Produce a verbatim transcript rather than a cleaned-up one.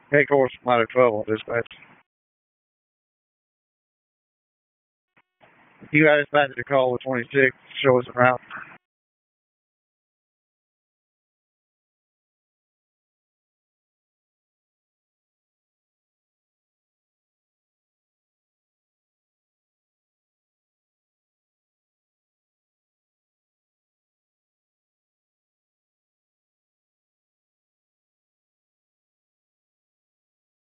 Headquarters Mighty twelve on dispatch. You got us back to the call with twenty-six. Show us around.